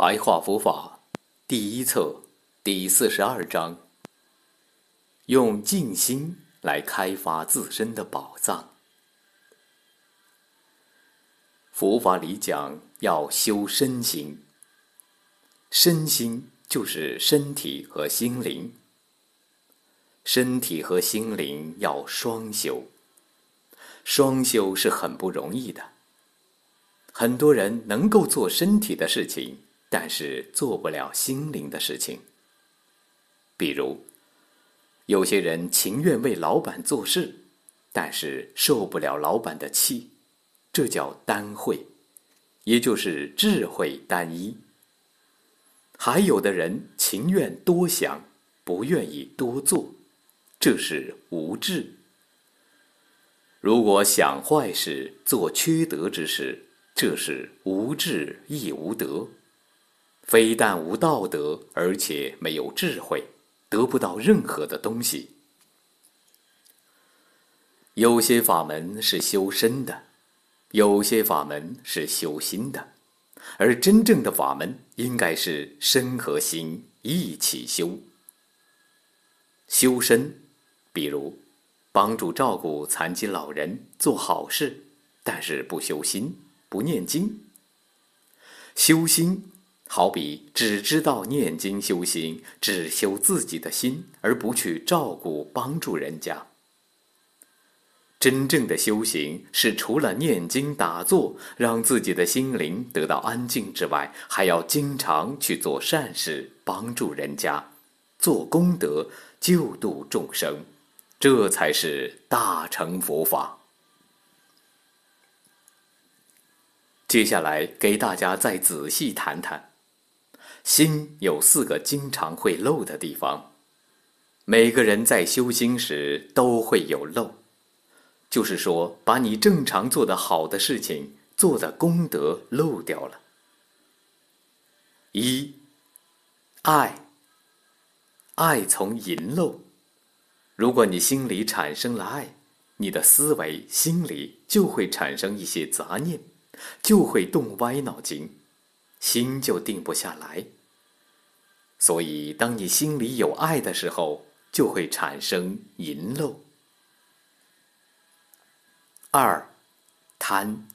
白话佛法第一册第42章，用静心来开发自身的宝藏。佛法里讲要修身心，身心就是身体和心灵，身体和心灵要双修，双修是很不容易的。很多人能够做身体的事情，但是做不了心灵的事情。比如，有些人情愿为老板做事，但是受不了老板的气，这叫单慧，也就是智慧单一。还有的人情愿多想，不愿意多做，这是无智。如果想坏事，做缺德之事，这是无智亦无德。非但无道德，而且没有智慧，得不到任何的东西。有些法门是修身的，有些法门是修心的，而真正的法门应该是身和心一起修。修身，比如帮助照顾残疾老人，做好事，但是不修心，不念经。修心好比只知道念经修心，只修自己的心，而不去照顾帮助人家。真正的修行是除了念经打坐，让自己的心灵得到安静之外，还要经常去做善事，帮助人家，做功德，救度众生，这才是大乘佛法。接下来给大家再仔细谈谈。心有4个经常会漏的地方，每个人在修心时都会有漏，就是说把你正常做得好的事情，做的功德漏掉了。一，爱从淫漏。如果你心里产生了爱，你的思维心里就会产生一些杂念，就会动歪脑筋，心就定不下来。所以当你心里有爱的时候，就会产生淫漏。2，贪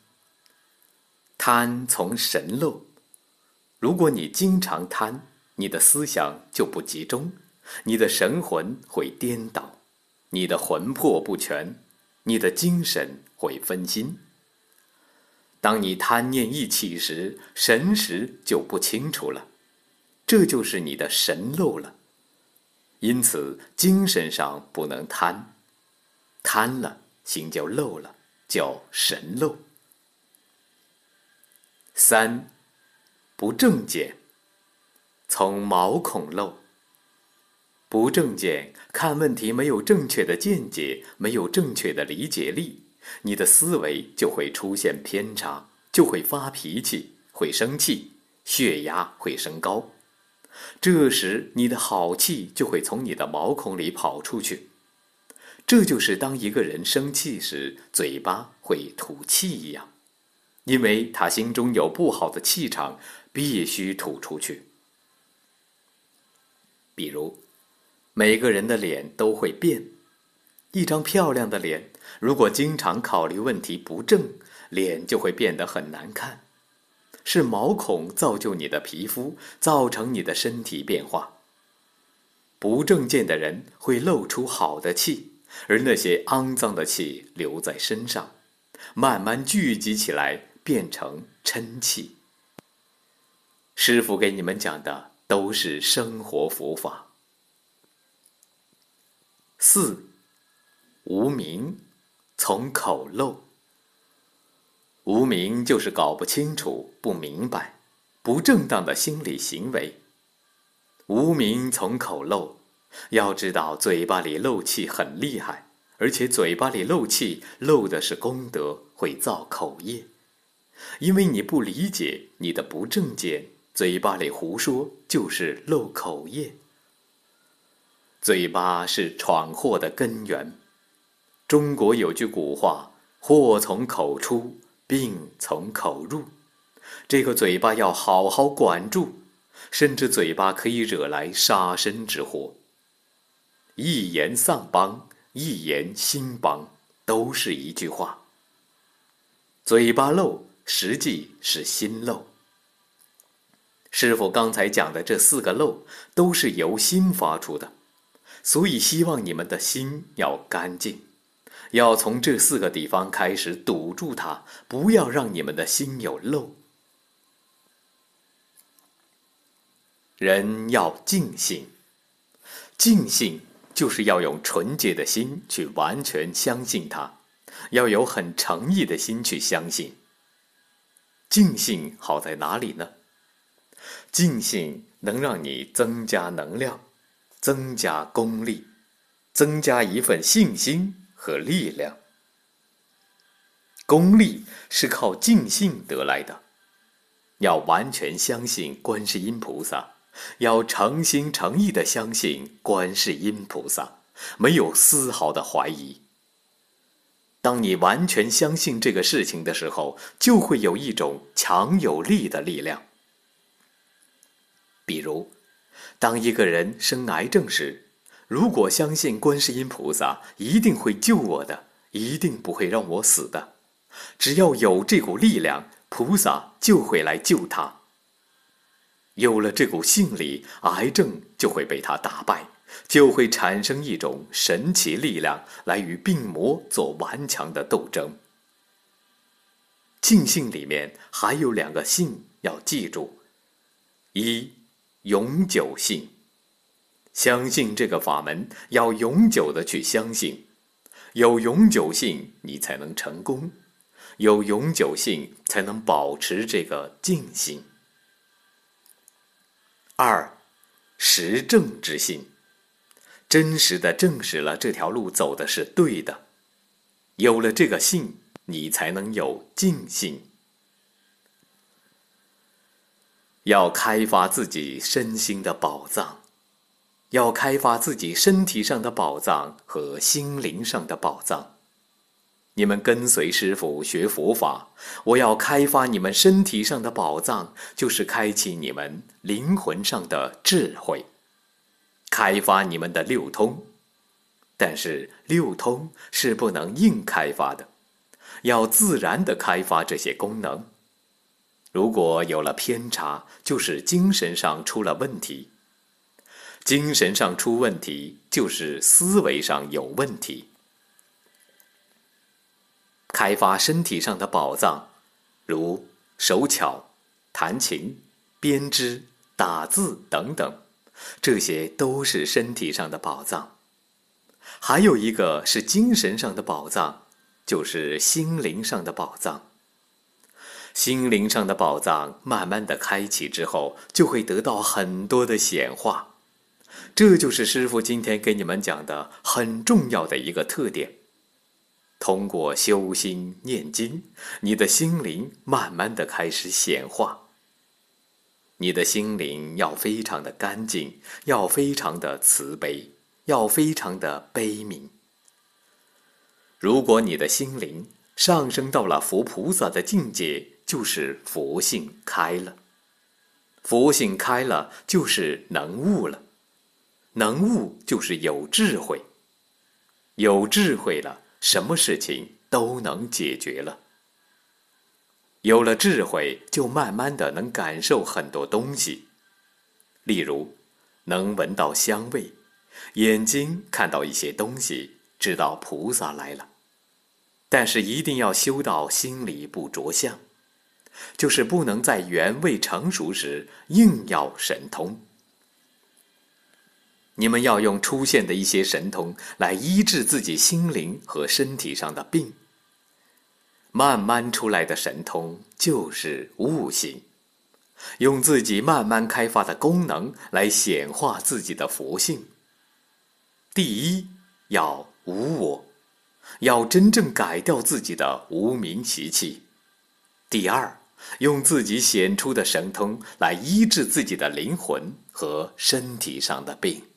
从神漏。如果你经常贪，你的思想就不集中，你的神魂会颠倒，你的魂魄不全，你的精神会分心。当你贪念一起时，神识就不清楚了，这就是你的神漏了。因此精神上不能贪，贪了心就漏了，叫神漏。3，不正见，从毛孔漏。不正见，看问题没有正确的见解，没有正确的理解力，你的思维就会出现偏差，就会发脾气，会生气，血压会升高。这时你的好气就会从你的毛孔里跑出去。这就是当一个人生气时，嘴巴会吐气一样，因为他心中有不好的气场，必须吐出去。比如每个人的脸都会变，一张漂亮的脸，如果经常考虑问题不正，脸就会变得很难看。是毛孔造就你的皮肤，造成你的身体变化。不正见的人会露出好的气，而那些肮脏的气留在身上，慢慢聚集起来，变成嗔气。师父给你们讲的都是生活佛法。4，无明，从口漏。无明就是搞不清楚，不明白，不正当的心理行为。无明从口漏，要知道嘴巴里漏气很厉害，而且嘴巴里漏气漏的是功德，会造口业。因为你不理解你的不正见，嘴巴里胡说就是漏口业。嘴巴是闯祸的根源。中国有句古话，祸从口出，病从口入。 这个嘴巴要好好管住，甚至嘴巴可以惹来杀身之祸。一言丧邦，一言兴邦，都是一句话。嘴巴漏，实际是心漏。师父刚才讲的这4个漏，都是由心发出的，所以希望你们的心要干净，要从这4个地方开始堵住它，不要让你们的心有漏。人要净信，净信就是要用纯洁的心去完全相信它，要有很诚意的心去相信。净信好在哪里呢？净信能让你增加能量，增加功力，增加一份信心和力量。功力是靠净信得来的，要完全相信观世音菩萨，要诚心诚意地相信观世音菩萨，没有丝毫的怀疑。当你完全相信这个事情的时候，就会有一种强有力的力量。比如，当一个人生癌症时，如果相信观世音菩萨一定会救我的，一定不会让我死的，只要有这股力量，菩萨就会来救他。有了这股信力，癌症就会被他打败，就会产生一种神奇力量来与病魔做顽强的斗争。净信里面还有2个信要记住：一，永久信，相信这个法门要永久的去相信，有永久信你才能成功，有永久信才能保持这个净信。2，实证之信，真实的证实了这条路走的是对的，有了这个信，你才能有净信。要开发自己身心的宝藏，要开发自己身体上的宝藏和心灵上的宝藏。你们跟随师父学佛法，我要开发你们身体上的宝藏，就是开启你们灵魂上的智慧，开发你们的六通。但是六通是不能硬开发的，要自然地开发这些功能。如果有了偏差，就是精神上出了问题。精神上出问题，就是思维上有问题。开发身体上的宝藏，如手巧、弹琴、编织、打字等等，这些都是身体上的宝藏。还有一个是精神上的宝藏，就是心灵上的宝藏。心灵上的宝藏慢慢的开启之后，就会得到很多的显化。这就是师父今天给你们讲的很重要的一个特点。通过修心念经，你的心灵慢慢的开始显化。你的心灵要非常的干净，要非常的慈悲，要非常的悲悯。如果你的心灵上升到了佛菩萨的境界，就是佛性开了。佛性开了，就是能悟了。能悟就是有智慧。有智慧了，什么事情都能解决了。有了智慧，就慢慢的能感受很多东西。例如，能闻到香味，眼睛看到一些东西，知道菩萨来了。但是一定要修到心里不着相，就是不能在缘未成熟时硬要神通。你们要用出现的一些神通来医治自己心灵和身体上的病。慢慢出来的神通就是悟性，用自己慢慢开发的功能来显化自己的佛性。第一，要无我，要真正改掉自己的无明习气。第二，用自己显出的神通来医治自己的灵魂和身体上的病。